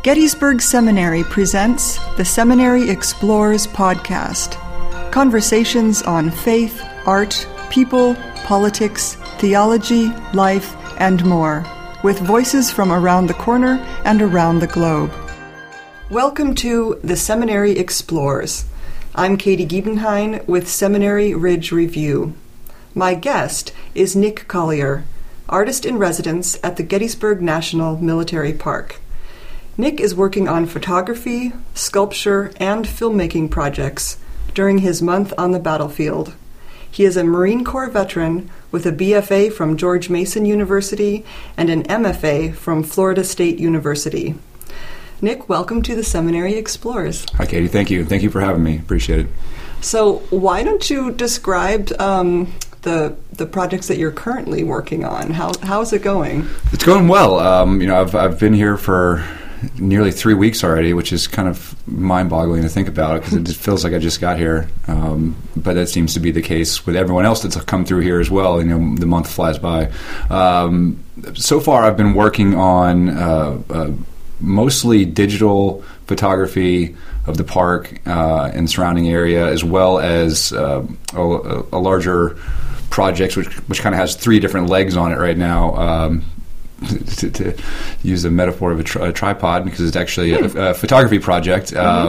Gettysburg Seminary presents the Seminary Explores podcast. Conversations on faith, art, people, politics, theology, life, and more, with voices from around the corner and around the globe. Welcome to the Seminary Explores. I'm Katie Giebenhein with Seminary Ridge Review. My guest is Nick Collier, artist-in-residence at the Gettysburg National Military Park. Nick is working on photography, sculpture, and filmmaking projects during his month on the battlefield. He is a Marine Corps veteran with a BFA from George Mason University and an MFA from Florida State University. Nick, welcome to the Seminary Explores. Hi, Katie. Thank you. Thank you for having me. Appreciate it. So why don't you describe the projects that you're currently working on? How's it going? It's going well. I've been here for nearly 3 weeks already, which is kind of mind-boggling to think about because it just feels like I just got here. But that seems to be the case with everyone else that's come through here as well. You know, the month flies by. So far, I've been working on mostly digital photography of the park and surrounding area, as well as a larger project which kind of has three different legs on it right now. To use the metaphor of a tripod, because it's actually a photography project.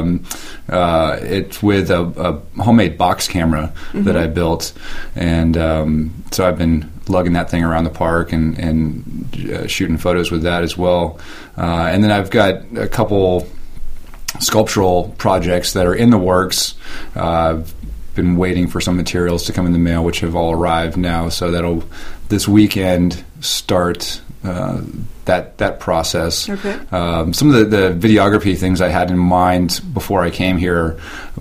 It's with a homemade box camera that I built, and so I've been lugging that thing around the park and shooting photos with that as well. And then I've got a couple sculptural projects that are in the works. I've been waiting for some materials to come in the mail, which have all arrived now, so that'll this weekend start that process. Okay. Some of the videography things I had in mind before I came here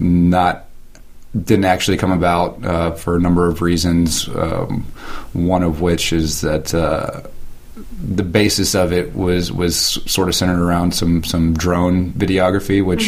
didn't actually come about for a number of reasons. One of which is that the basis of it was sort of centered around some drone videography, which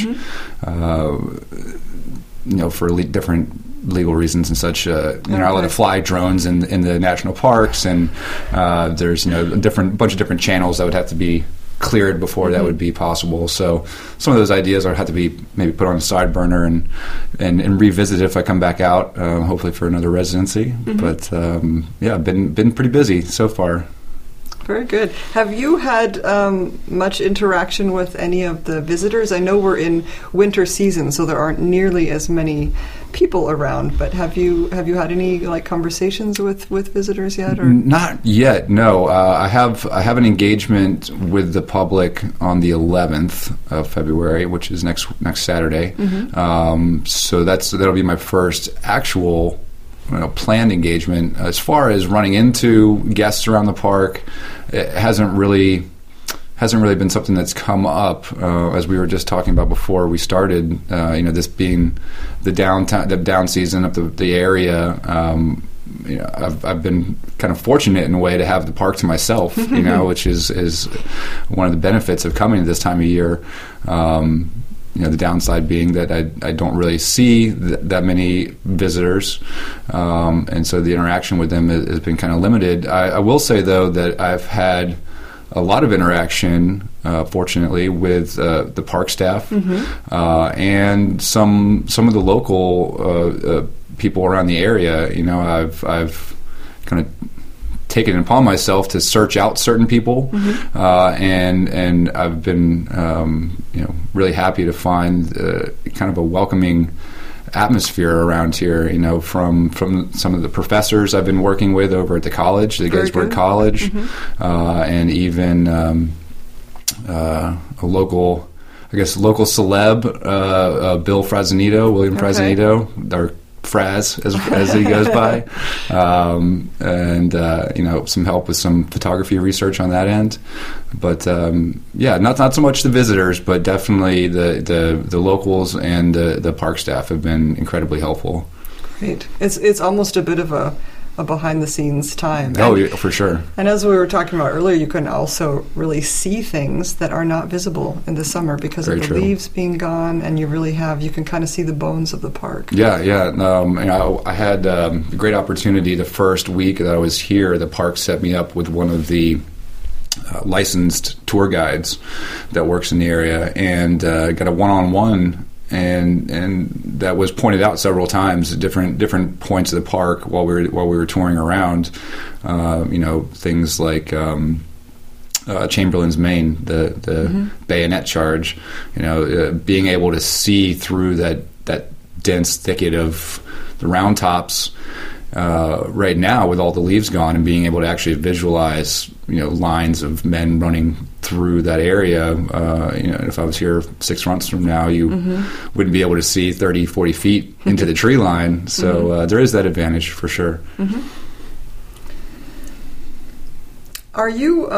for different legal reasons and such, you're not allowed to fly drones in the national parks, and there's a bunch of different channels that would have to be cleared before that would be possible. So some of those ideas would have to be maybe put on a side burner and revisit if I come back out, hopefully for another residency. But I've been pretty busy so far. Very good. Have you had much interaction with any of the visitors? I know we're in winter season, so there aren't nearly as many people around. But have you had any conversations with visitors yet? Or? Not yet. No. I have an engagement with the public on the 11th of February, which is next Saturday. So that'll be my first actual planned engagement. As far as running into guests around the park, it hasn't really been something that's come up. As we were just talking about before we started, this being the down season of the area. I've been kind of fortunate in a way to have the park to myself, which is one of the benefits of coming this time of year. The downside being that I don't really see that many visitors, and so the interaction with them has been kind of limited. I will say, though, that I've had a lot of interaction, fortunately, with the park staff and some of the local people around the area. I've kind of taken it upon myself to search out certain people, and I've been really happy to find kind of a welcoming atmosphere around here. From some of the professors I've been working with over at the college, the Gettysburg College, and even a local celeb, Bill Frazanito, William Frazanito, our Fraz, as he goes by, and some help with some photography research on that end. But not so much the visitors, but definitely the locals and the park staff have been incredibly helpful. Great. It's almost a bit of a behind-the-scenes time. Yeah, for sure. And as we were talking about earlier, you can also really see things that are not visible in the summer because of the leaves being gone, and you can kind of see the bones of the park. Yeah. I had a great opportunity the first week that I was here. The park set me up with one of the licensed tour guides that works in the area, and got a one-on-one. And that was pointed out several times at different points of the park while we were touring around. Things like Chamberlain's Main, the bayonet charge. Being able to see through that dense thicket of the round tops right now with all the leaves gone, and being able to actually visualize lines of men running through that area. If I was here 6 months from now, you wouldn't be able to see 30, 40 feet into the tree line. So there is that advantage for sure. Are you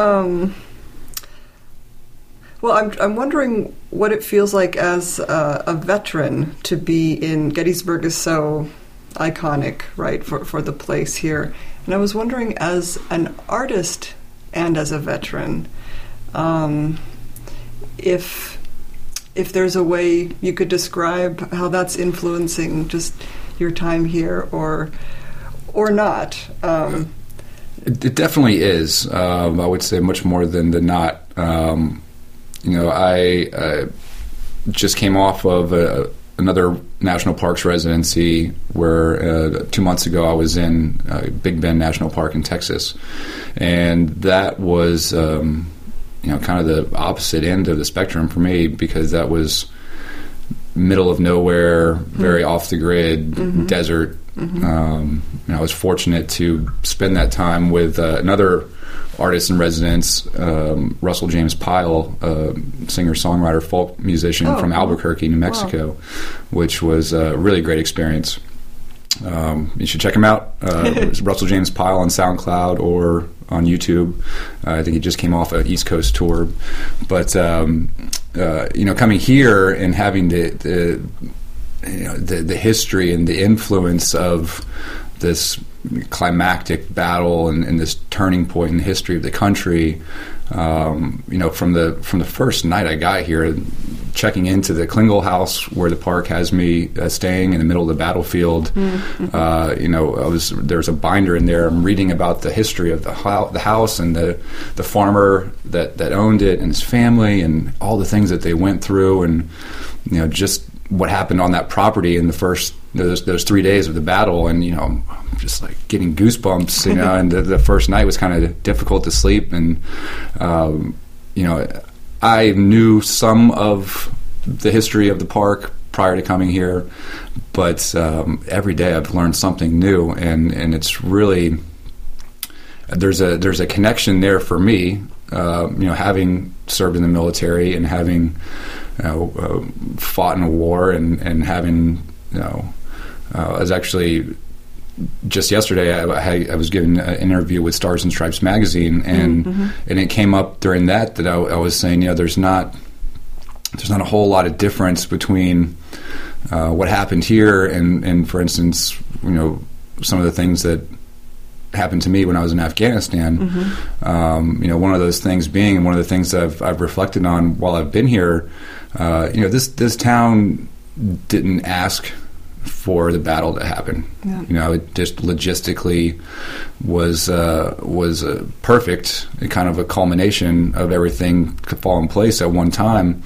well, I'm wondering what it feels like as a veteran to be in Gettysburg is so iconic, right, for the place here. And I was wondering, as an artist and as a veteran, if there's a way you could describe how that's influencing just your time here, or not. It definitely is. I would say much more than the not. I just came off of another National Parks residency where 2 months ago I was in Big Bend National Park in Texas, and that was kind of the opposite end of the spectrum for me, because that was middle of nowhere, very off the grid, desert. I was fortunate to spend that time with another artist in residence, Russell James Pyle, singer-songwriter, folk musician from Albuquerque, New Mexico, which was a really great experience. You should check him out. It's Russell James Pyle on SoundCloud or on YouTube. I think he just came off an East Coast tour. But coming here and having the history and the influence of this climactic battle and this turning point in the history of the country, from the first night I got here, checking into the Klingel House where the park has me staying in the middle of the battlefield. There's a binder in there. I'm reading about the history of the house and the farmer that owned it and his family and all the things that they went through, and just what happened on that property in the first those 3 days of the battle. And I'm just like getting goosebumps. And the first night was kind of difficult to sleep. And I knew some of the history of the park prior to coming here, but every day I've learned something new, and it's really there's a connection there for me. Having served in the military and having fought in a war and having I was actually just yesterday I was given an interview with Stars and Stripes magazine, and it came up during that I was saying there's not a whole lot of difference between what happened here and for instance some of the things that happened to me when I was in Afghanistan. One of those things being, and one of the things that I've reflected on while I've been here, this town didn't ask for the battle to happen. It just logistically was perfect, kind of a culmination of everything to fall in place at one time.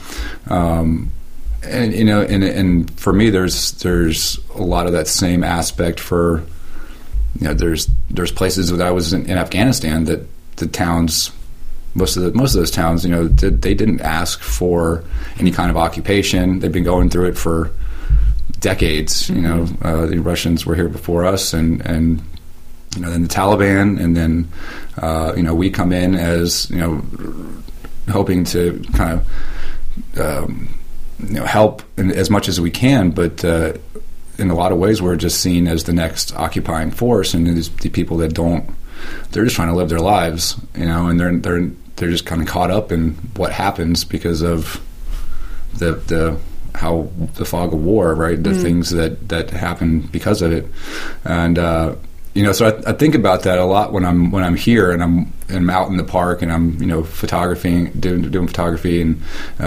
And for me, there's a lot of that same aspect for. There's places that I was in Afghanistan that the towns, most of those towns, they didn't ask for any kind of occupation. They've been going through it for decades. The Russians were here before us, and then the Taliban, and then we come in as hoping to kind of help as much as we can, but. In a lot of ways, we're just seen as the next occupying force, and the people that they're just trying to live their lives, and they're just kind of caught up in what happens because of the fog of war, right? The things that happen because of it, and so I think about that a lot when I'm here and I'm out in the park and I'm doing photography and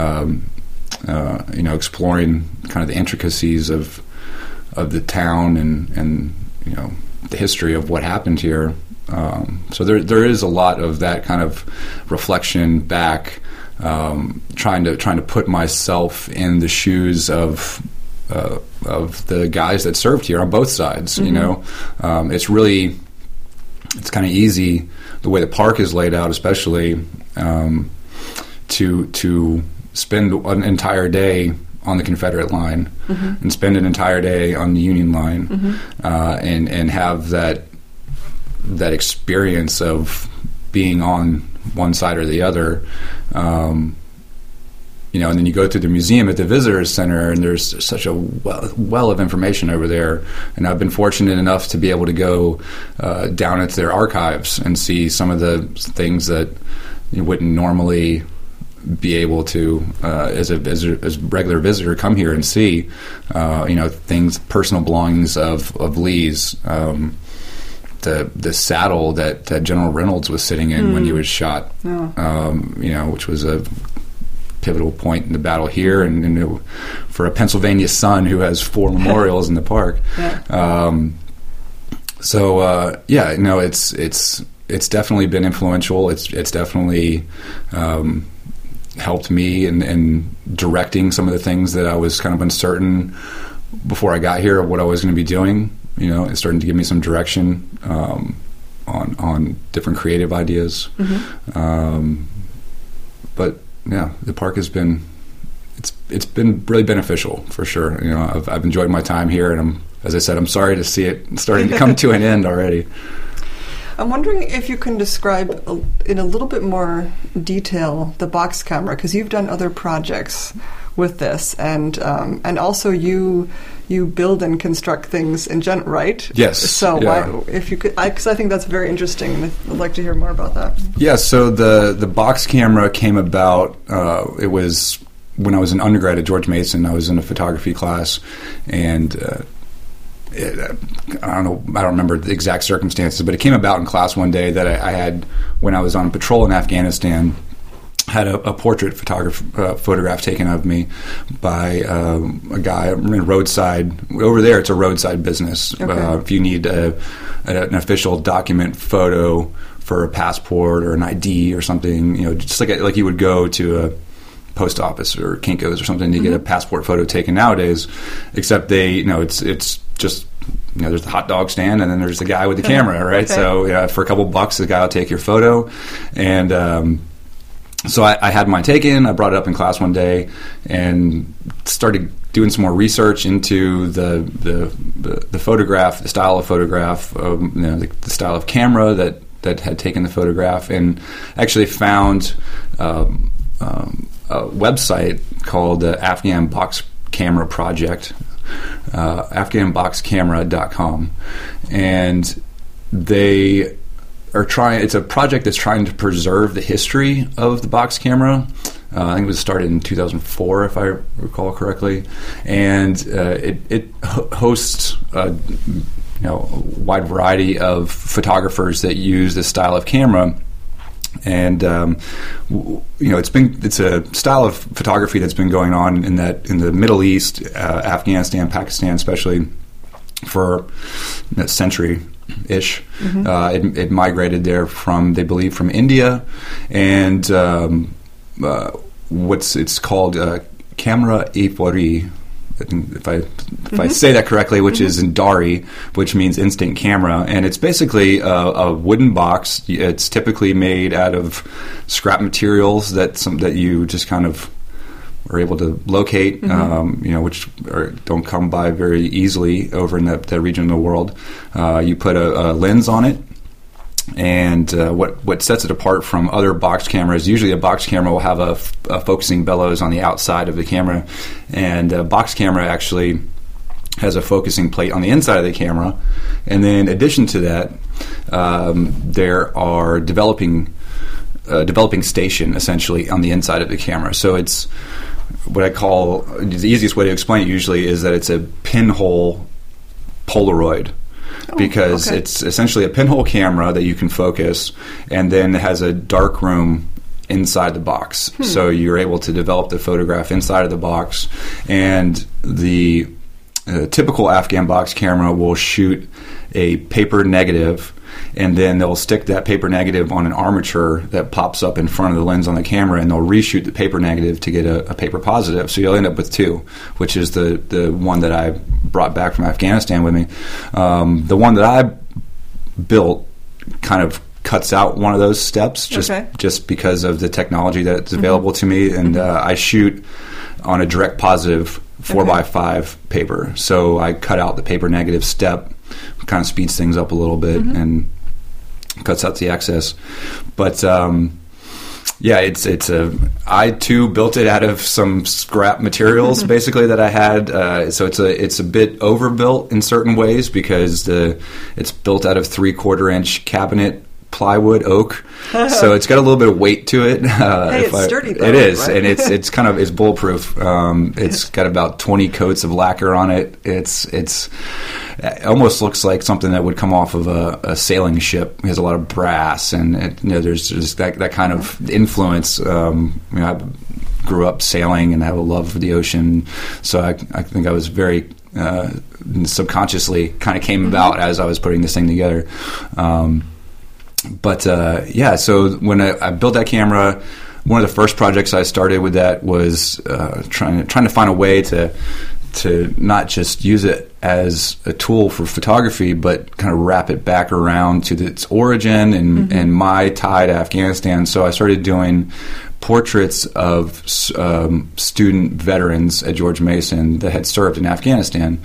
exploring kind of the intricacies of the town and the history of what happened here. So there is a lot of that kind of reflection back, trying to put myself in the shoes of the guys that served here on both sides. Mm-hmm. It's kind of easy the way the park is laid out, especially to spend an entire day on the Confederate line, mm-hmm. and spend an entire day on the Union line, mm-hmm. And have that experience of being on one side or the other. And then you go through the museum at the Visitors Center, and there's such a well of information over there. And I've been fortunate enough to be able to go down into their archives and see some of the things that you wouldn't normally be able to, as a regular visitor, come here and see. Things, personal belongings of Lee's. The saddle that General Reynolds was sitting in when he was shot, which was a pivotal point in the battle here, and for a Pennsylvania son who has 4 memorials in the park. Yeah. It's definitely been influential. It's definitely helped me in directing some of the things that I was kind of uncertain before I got here of what I was going to be doing. It's starting to give me some direction on different creative ideas. Mm-hmm. But yeah, the park has been it's been really beneficial for sure. I've enjoyed my time here, and as I said, I'm sorry to see it starting to come to an end already. I'm wondering if you can describe in a little bit more detail the box camera, because you've done other projects with this, and also you build and construct things in general, right? Yes. So if you could, because I think that's very interesting, and I'd like to hear more about that. Yeah. So the box camera came about. It was when I was an undergrad at George Mason. I was in a photography class, and I don't remember the exact circumstances, but it came about in class one day that I had, when I was on patrol in Afghanistan, had a portrait photograph taken of me by a guy roadside. Over there, it's a roadside business. Okay. If you need an official document photo for a passport or an ID or something, just like you would go to a post office or Kinko's or something to mm-hmm. get a passport photo taken nowadays, except it's just, there's the hot dog stand and then there's the guy with the camera, right? Okay. So for a couple bucks, the guy will take your photo. And so I had mine taken. I brought it up in class one day and started doing some more research into the photograph, the style of photograph, the style of camera that had taken the photograph, and actually found a website called the Afghan Box Camera Project, AfghanBoxCamera.com, and they are trying. It's a project that's trying to preserve the history of the box camera. I think it was started in 2004, if I recall correctly, and it hosts a wide variety of photographers that use this style of camera. And it's a style of photography that's been going on in the Middle East, Afghanistan, Pakistan, especially for a century-ish. Mm-hmm. It migrated there from India, and it's called camera-e-fori. If I say that correctly, which mm-hmm. is in Dari, which means instant camera, and it's basically a wooden box. It's typically made out of scrap materials that you just kind of are able to locate, mm-hmm. Which don't come by very easily over in that region of the world. You put a lens on it. And what sets it apart from other box cameras, usually a box camera will have a focusing bellows on the outside of the camera, and a box camera actually has a focusing plate on the inside of the camera. And then in addition to that, there are developing station essentially on the inside of the camera. So it's what I call, the easiest way to explain it usually is that it's a pinhole Polaroid. Because it's essentially a pinhole camera that you can focus, and then it has a dark room inside the box. So you're able to develop the photograph inside of the box, and the typical Afghan box camera will shoot a paper negative and then they'll stick that paper negative on an armature that pops up in front of the lens on the camera, and they'll reshoot the paper negative to get a paper positive. So you'll end up with two, which is the one that I brought back from Afghanistan with me. The one that I built kind of cuts out one of those steps just because of the technology that's available to me, and I shoot on a direct positive 4x5 paper. So I cut out the paper negative step, kind of speeds things up a little bit and cuts out the excess. But I too built it out of some scrap materials basically that I had. So it's a bit overbuilt in certain ways because it's built out of 3/4 inch cabinet plywood oak, so it's got a little bit of weight to it. It's sturdy though, it is, right? And it's bulletproof. It's got about 20 coats of lacquer on it. It almost looks like something that would come off of a sailing ship. It has a lot of brass, and there's just that kind of influence. I grew up sailing and have a love for the ocean, so I think I was very subconsciously kind of came about as I was putting this thing together. So when I built that camera, one of the first projects I started with that was trying to find a way to not just use it as a tool for photography, but kind of wrap it back around to its origin and my tie to Afghanistan. So I started doing portraits of student veterans at George Mason that had served in Afghanistan.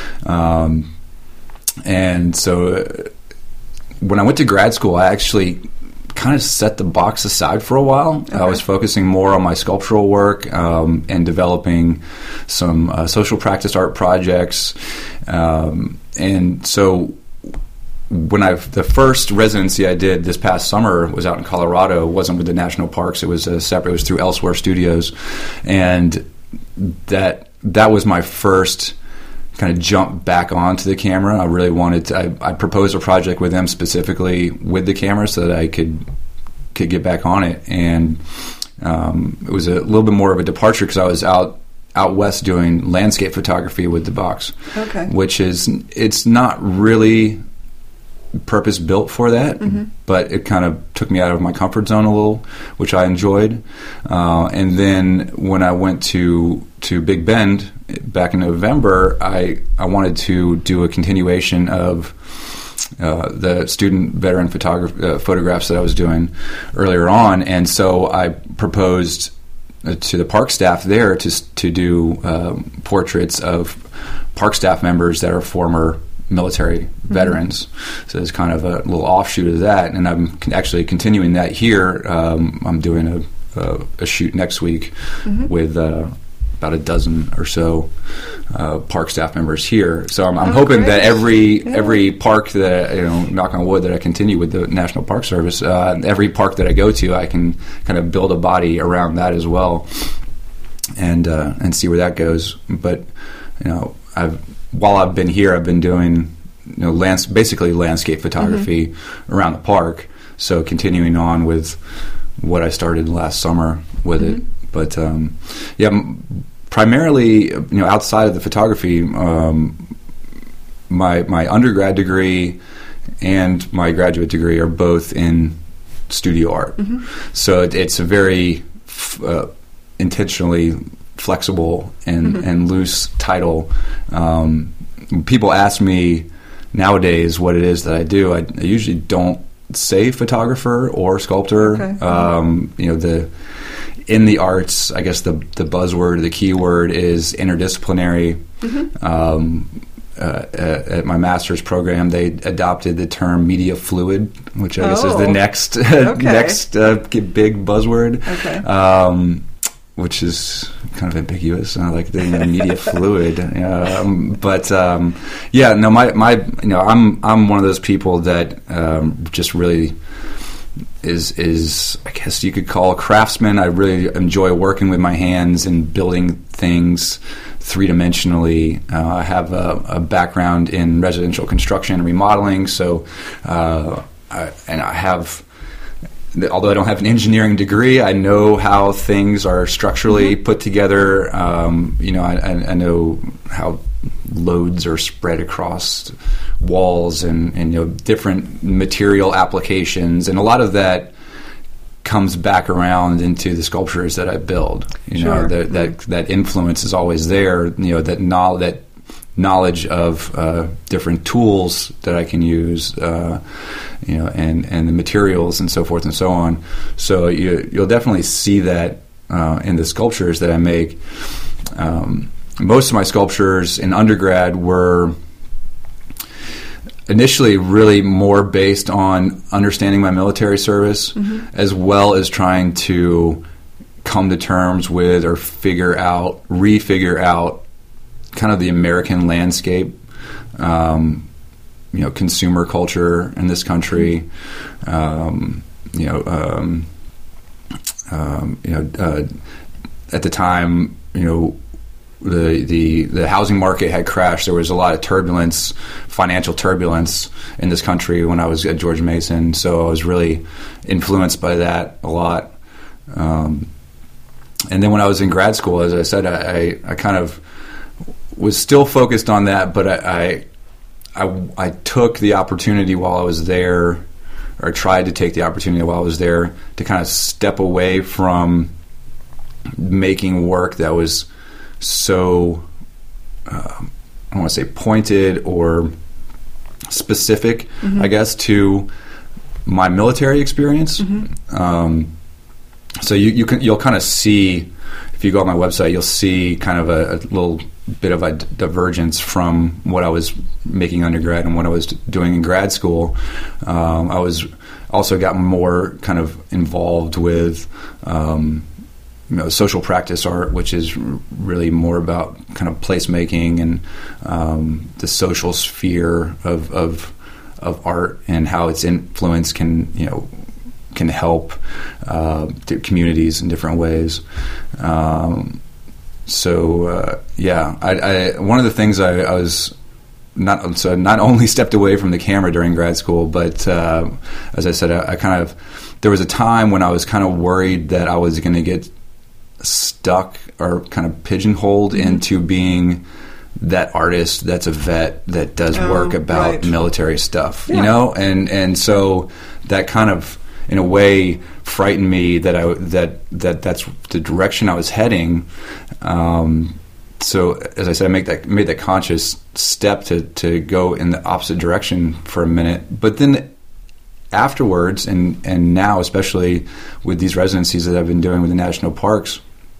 And so when I went to grad school, I actually kind of set the box aside for a while. Okay. I was focusing more on my sculptural work and developing some social practice art projects. And so when the first residency I did this past summer was out in Colorado. It wasn't with the national parks. It was separate. It was through Elsewhere Studios. And that was my first kind of jump back onto the camera. I really wanted to, I proposed a project with them specifically with the camera so that I could get back on it. And it was a little bit more of a departure because I was out west doing landscape photography with the box, which it's not really purpose built for that, but it kind of took me out of my comfort zone a little, which I enjoyed. And then when I went to Big Bend back in November, I wanted to do a continuation of the student veteran photographs that I was doing earlier on, and so I proposed to the park staff there to do portraits of park staff members that are former military veterans. So it's kind of a little offshoot of that, and I'm actually continuing that here. I'm doing a shoot next week with about a dozen or so park staff members here. So I'm hoping that every park that knock on wood, that I continue with the National Park Service, every park that I go to, I can kind of build a body around that as well, and see where that goes. But while I've been here, I've been doing basically landscape photography around the park. So continuing on with what I started last summer with it. But primarily, outside of the photography, my undergrad degree and my graduate degree are both in studio art. So it's a very intentionally flexible and loose title. People ask me nowadays what it is that I do. I usually don't say photographer or sculptor. In the arts, I guess the buzzword, the keyword is interdisciplinary. At my master's program, they adopted the term media fluid, which I guess is the next big buzzword, which is kind of ambiguous. I like the media fluid, I'm one of those people that just really is I guess you could call a craftsman. I really enjoy working with my hands and building things three-dimensionally. I have a background in residential construction and remodeling, so I have, although I don't have an engineering degree, I know how things are structurally put together. I know how loads are spread across walls and different material applications, and a lot of that comes back around into the sculptures that I build. Sure. That influence is always there. That knowledge of different tools that I can use, and the materials and so forth and so on. So you'll definitely see that in the sculptures that I make. Most of my sculptures in undergrad were initially really more based on understanding my military service, as well as trying to come to terms with or refigure out kind of the American landscape, consumer culture in this country, at the time, the housing market had crashed. There was a lot of turbulence, financial turbulence in this country when I was at George Mason. So I was really influenced by that a lot. And then when I was in grad school, as I said, I kind of was still focused on that, but I took the opportunity while I was there, or tried to take the opportunity while I was there, to kind of step away from making work that was so, I don't want to say pointed or specific, I guess, to my military experience. So you'll kind of see, if you go on my website, you'll see kind of a little bit of a divergence from what I was making undergrad and what I was doing in grad school. I was also got more kind of involved with social practice art, which is really more about kind of placemaking and the social sphere of art and how its influence can help communities in different ways. One of the things I was not only stepped away from the camera during grad school, but as I said, there was a time when I was kind of worried that I was going to get stuck or kind of pigeonholed into being that artist that's a vet that does work about military stuff, and so that kind of, in a way, frightened me that that's the direction I was heading. So as I said, I made that conscious step to go in the opposite direction for a minute. But then afterwards, and now especially with these residencies that I've been doing with the national parks,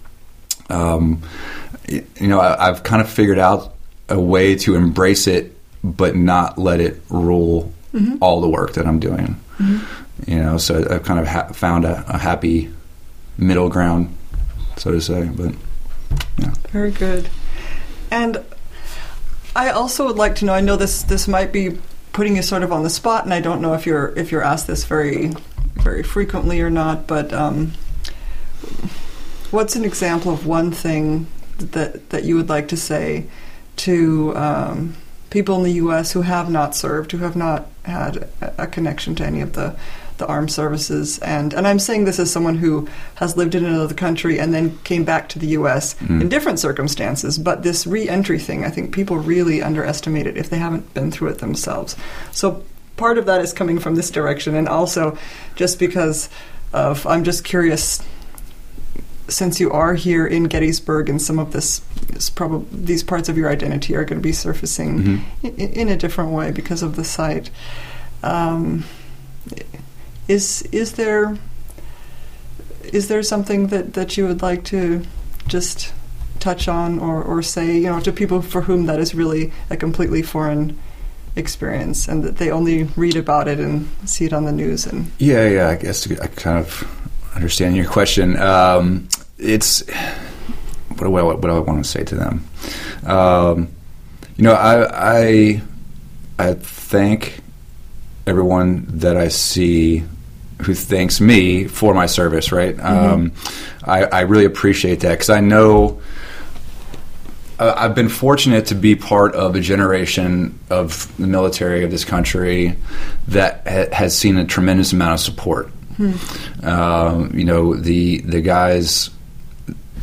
I've kind of figured out a way to embrace it, but not let it rule all the work that I'm doing. So I've kind of found a happy middle ground, so to say. But yeah, very good. And I also would like to know, I know this might be putting you sort of on the spot, and I don't know if you're asked this very, very frequently or not, but what's an example of one thing that you would like to say to people in the U.S. who have not served, who have not had a connection to any of the armed services, and I'm saying this as someone who has lived in another country and then came back to the U.S. in different circumstances, but this re-entry thing, I think people really underestimate it if they haven't been through it themselves. So part of that is coming from this direction, and also just because I'm just curious, since you are here in Gettysburg and some of these parts of your identity are going to be surfacing in a different way because of the site. Is there something that you would like to just touch on or say, to people for whom that is really a completely foreign experience and that they only read about it and see it on the news? And I guess I kind of understand your question. It's what do I want to say to them? I thank everyone that I see who thanks me for my service, right? I really appreciate that, because I know I've been fortunate to be part of a generation of the military of this country that has seen a tremendous amount of support. The guys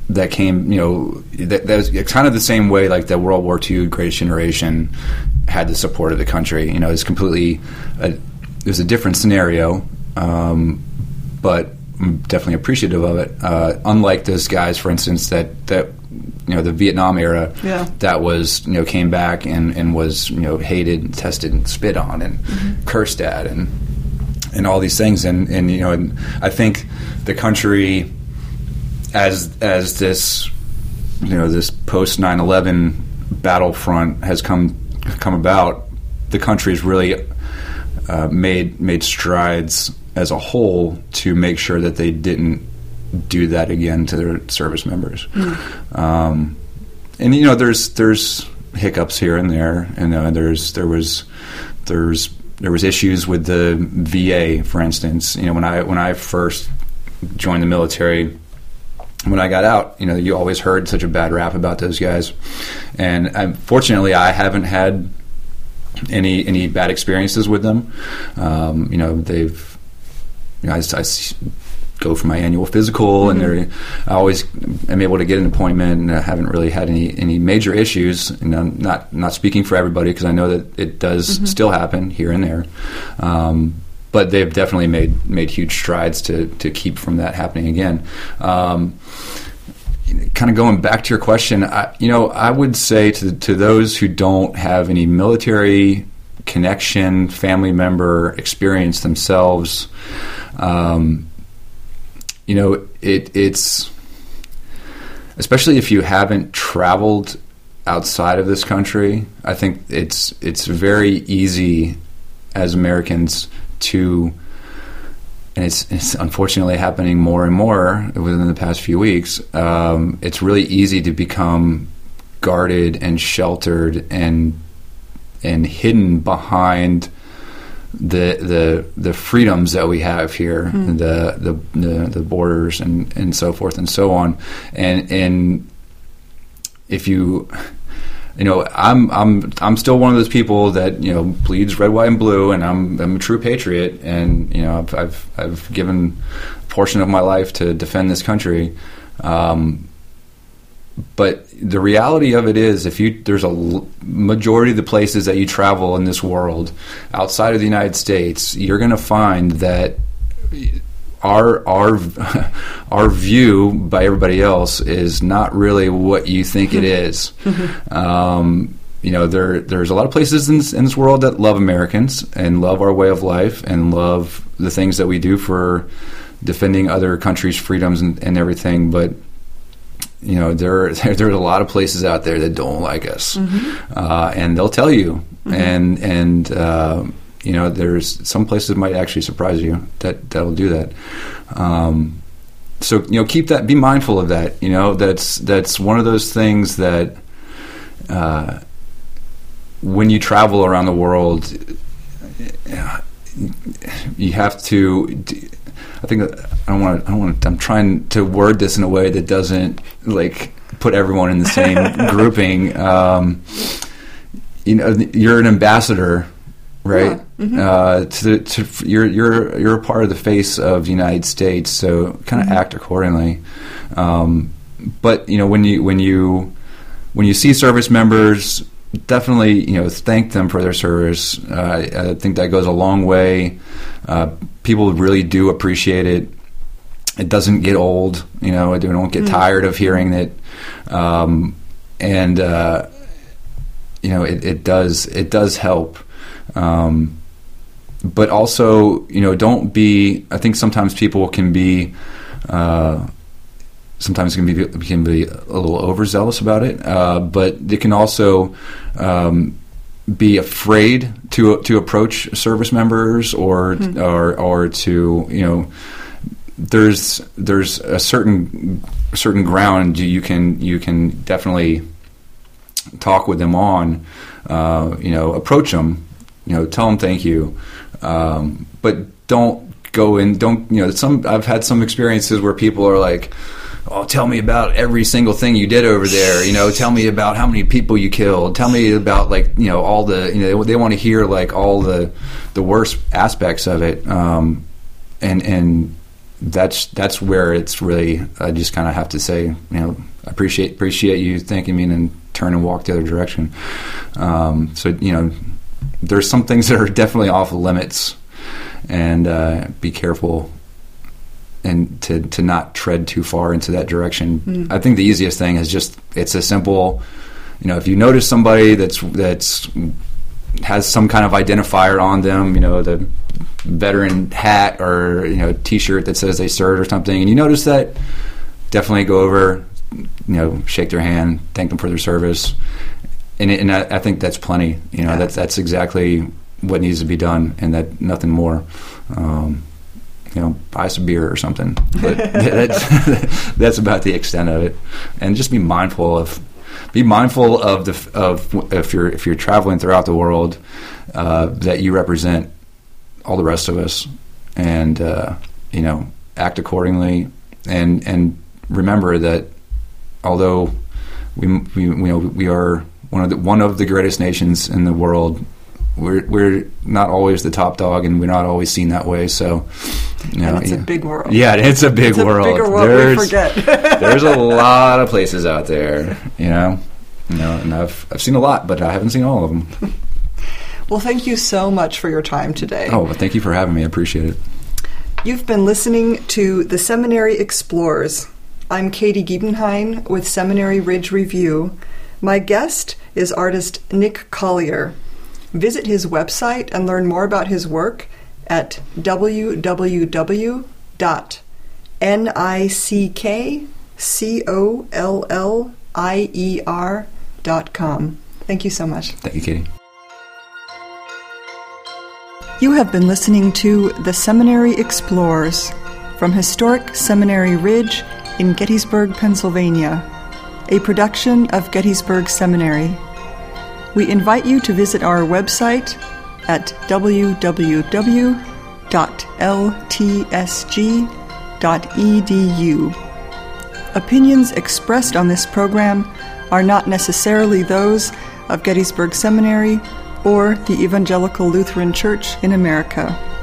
that came, that was kind of the same way like the World War II Greatest Generation had the support of the country. It's completely, it was a different scenario, but I'm definitely appreciative of it. Unlike those guys, for instance, that the Vietnam era, that was came back and was hated, and tested, and spit on, and cursed at, and all these things, and I think the country, as this this post 9/11 battlefront has come about, the country has really made strides as a whole to make sure that they didn't do that again to their service members. And there's hiccups here and there, and there was issues with the VA, for instance. When I first joined the military, when I got out, you always heard such a bad rap about those guys, and fortunately I haven't had any bad experiences with them. They've I go for my annual physical, and I always am able to get an appointment, and I haven't really had any major issues. And I'm not speaking for everybody, because I know that it does still happen here and there. But they've definitely made huge strides to keep from that happening again. Kind of going back to your question, I would say to those who don't have any military connection, family member experience themselves, it's especially if you haven't traveled outside of this country. I think it's very easy as Americans to, and it's unfortunately happening more and more within the past few weeks. It's really easy to become guarded and sheltered and hidden behind the freedoms that we have here, the borders and so forth and so on. And if you, I'm still one of those people that bleeds red, white, and blue, and I'm a true patriot, and I've given a portion of my life to defend this country. But the reality of it is, there's a majority of the places that you travel in this world outside of the United States, you're going to find that our view by everybody else is not really what you think it is. There's a lot of places in this world that love Americans and love our way of life and love the things that we do for defending other countries' freedoms and everything, but there's a lot of places out there that don't like us, and they'll tell you. And there's some places that might actually surprise you that'll do that. So keep that. Be mindful of that. That's one of those things that when you travel around the world, you have to. I think I'm trying to word this in a way that doesn't put everyone in the same grouping. You're an ambassador, right? Yeah. You're a part of the face of the United States, so kind of act accordingly. But when you see service members, definitely thank them for their service. I think that goes a long way. People really do appreciate it. It doesn't get old, they don't get tired of hearing it, it does help. But also, don't be. I think sometimes people can be. Sometimes can be a little overzealous about it, but they can also be afraid to approach service members or to there's a certain ground you can definitely talk with them on, approach them, tell them thank you, but don't go in. I've had some experiences where people are like, oh, tell me about every single thing you did over there. Tell me about how many people you killed. Tell me about all the. They want to hear all the worst aspects of it. And that's where it's really, I just kind of have to say, you know, I appreciate you thanking me, and then turn and walk the other direction. So, you know, there's some things that are definitely off limits, and be careful and to not tread too far into that direction. I think the easiest thing is just, it's a simple, you know, if you notice somebody that's has some kind of identifier on them, you know, the veteran hat or, you know, T-shirt that says they served or something, and you notice that, definitely go over, you know, shake their hand, thank them for their service, and I think that's plenty. You know, that's exactly what needs to be done, and that nothing more. You know, buy us a beer or something, but that's about the extent of it. And just be mindful of if you're traveling throughout the world, that you represent all the rest of us, and you know, act accordingly, and remember that although we are one of the greatest nations in the world, we're not always the top dog, and we're not always seen that way. So, you know, and it's a big world. Yeah, it's a big world. A bigger world we forget. There's a lot of places out there, you know, and I've seen a lot, but I haven't seen all of them. Well, thank you so much for your time today. Oh, well, thank you for having me. I appreciate it. You've been listening to The Seminary Explores. I'm Katie Giebenheim with Seminary Ridge Review. My guest is artist Nick Collier. Visit his website and learn more about his work at www.nickcollier.com. Thank you so much. Thank you, Katie. You have been listening to The Seminary Explores from historic Seminary Ridge in Gettysburg, Pennsylvania, a production of Gettysburg Seminary. We invite you to visit our website at www.ltsg.edu. Opinions expressed on this program are not necessarily those of Gettysburg Seminary or the Evangelical Lutheran Church in America.